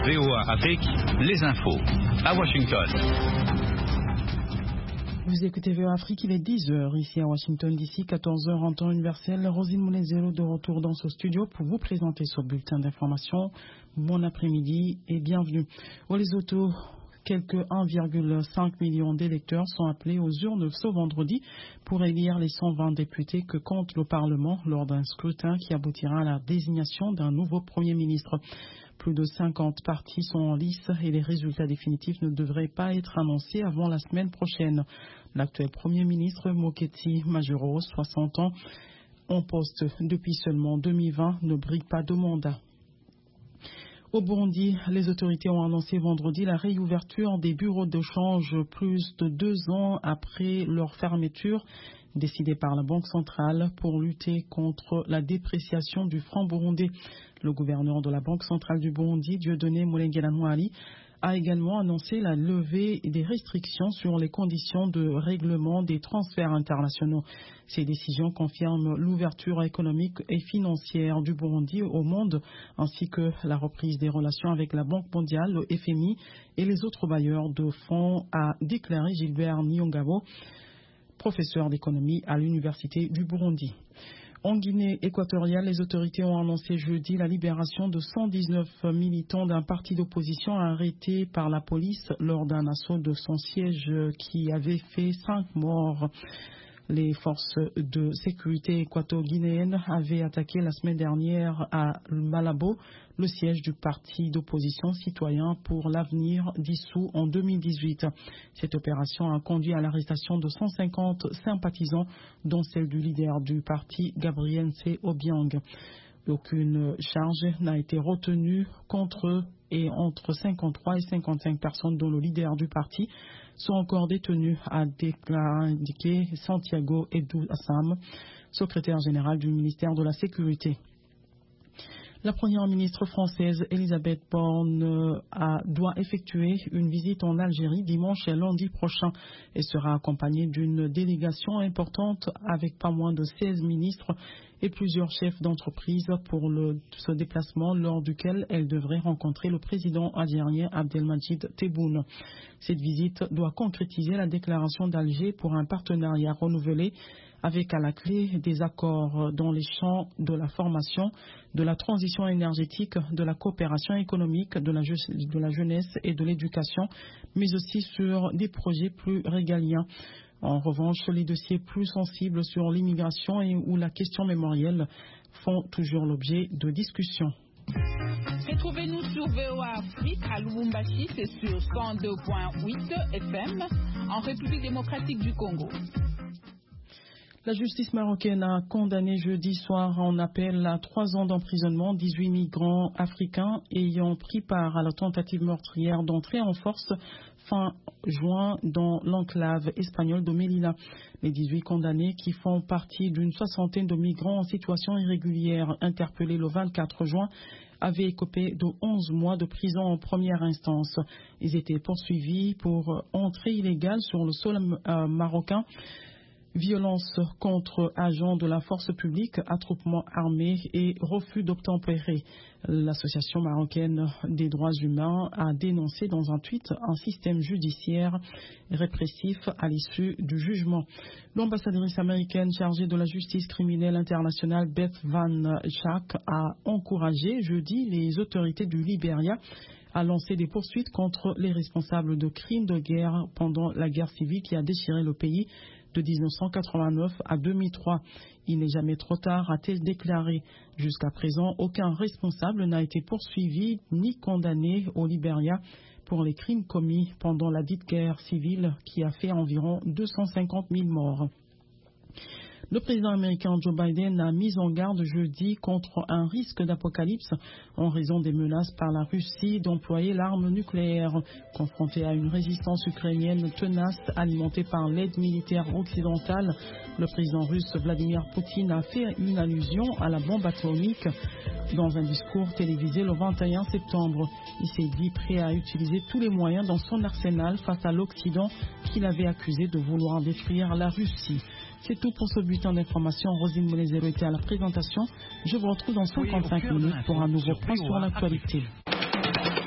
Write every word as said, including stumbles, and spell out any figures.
V O A Afrique, les infos. À Washington. Vous écoutez V O A Afrique, il est dix heures ici à Washington, d'ici quatorze heures en temps universel. Rosine Moulezero de retour dans ce studio pour vous présenter ce bulletin d'information. Bon après-midi et bienvenue. Au Lesotho, quelques un virgule cinq million d'électeurs sont appelés aux urnes ce vendredi pour élire les cent vingt députés que compte le Parlement lors d'un scrutin qui aboutira à la désignation d'un nouveau Premier ministre. Plus de cinquante partis sont en lice et les résultats définitifs ne devraient pas être annoncés avant la semaine prochaine. L'actuel Premier ministre Mokhethi Majoro, soixante ans, en poste depuis seulement deux mille vingt, ne brille pas de mandat. Au Burundi, les autorités ont annoncé vendredi la réouverture des bureaux de change plus de deux ans après leur fermeture, décidée par la Banque centrale pour lutter contre la dépréciation du franc burundais. Le gouverneur de la Banque centrale du Burundi, Dieudonné Mulengela Ntwari, a également annoncé la levée des restrictions sur les conditions de règlement des transferts internationaux. Ces décisions confirment l'ouverture économique et financière du Burundi au monde, ainsi que la reprise des relations avec la Banque mondiale, le F M I et les autres bailleurs de fonds, a déclaré Gilbert Nyongabo, professeur d'économie à l'Université du Burundi. En Guinée équatoriale, les autorités ont annoncé jeudi la libération de cent dix-neuf militants d'un parti d'opposition arrêtés par la police lors d'un assaut de son siège qui avait fait cinq morts. Les forces de sécurité équato-guinéennes avaient attaqué la semaine dernière à Malabo, le siège du parti d'opposition citoyen pour l'avenir dissous en deux mille dix-huit. Cette opération a conduit à l'arrestation de cent cinquante sympathisants, dont celle du leader du parti, Gabriel C. Obiang. Aucune charge n'a été retenue contre eux et entre cinquante-trois et cinquante-cinq personnes dont le leader du parti sont encore détenus, a indiqué Santiago Edou Assam, secrétaire général du ministère de la Sécurité. La première ministre française Elisabeth Borne a, doit effectuer une visite en Algérie dimanche et lundi prochain et sera accompagnée d'une délégation importante avec pas moins de seize ministres et plusieurs chefs d'entreprise pour le, ce déplacement lors duquel elle devrait rencontrer le président algérien Abdelmadjid Tebboune. Cette visite doit concrétiser la déclaration d'Alger pour un partenariat renouvelé avec à la clé des accords dans les champs de la formation, de la transition énergétique, de la coopération économique, de la, de la jeunesse et de l'éducation, mais aussi sur des projets plus régaliens. En revanche, les dossiers plus sensibles sur l'immigration et où la question mémorielle font toujours l'objet de discussions. Retrouvez-nous sur V O A Afrique à Lubumbashi, c'est sur cent deux virgule huit F M, en République démocratique du Congo. La justice marocaine a condamné jeudi soir en appel à trois ans d'emprisonnement dix-huit migrants africains ayant pris part à la tentative meurtrière d'entrée en force fin juin dans l'enclave espagnole de Melilla. Les dix-huit condamnés, qui font partie d'une soixantaine de migrants en situation irrégulière interpellés le vingt-quatre juin, avaient écopé de onze mois de prison en première instance. Ils étaient poursuivis pour entrée illégale sur le sol euh, marocain, violence contre agents de la force publique, attroupement armé et refus d'obtempérer. L'association marocaine des droits humains a dénoncé dans un tweet un système judiciaire répressif à l'issue du jugement. L'ambassadrice américaine chargée de la justice criminelle internationale Beth Van Schaak a encouragé jeudi les autorités du Libéria à lancer des poursuites contre les responsables de crimes de guerre pendant la guerre civile qui a déchiré le pays de dix-neuf cent quatre-vingt-neuf à deux mille trois. Il n'est jamais trop tard, a-t-elle déclaré. Jusqu'à présent, aucun responsable n'a été poursuivi ni condamné au Libéria pour les crimes commis pendant la dite guerre civile qui a fait environ deux cent cinquante mille morts. Le président américain Joe Biden a mis en garde jeudi contre un risque d'apocalypse en raison des menaces par la Russie d'employer l'arme nucléaire. Confronté à une résistance ukrainienne tenace alimentée par l'aide militaire occidentale, le président russe Vladimir Poutine a fait une allusion à la bombe atomique dans un discours télévisé le vingt et un septembre. Il s'est dit prêt à utiliser tous les moyens dans son arsenal face à l'Occident qu'il avait accusé de vouloir détruire la Russie. C'est tout pour ce bulletin d'information. Rosine Moulezero était à la présentation. Je vous retrouve dans cinquante-cinq minutes pour un nouveau point sur l'actualité.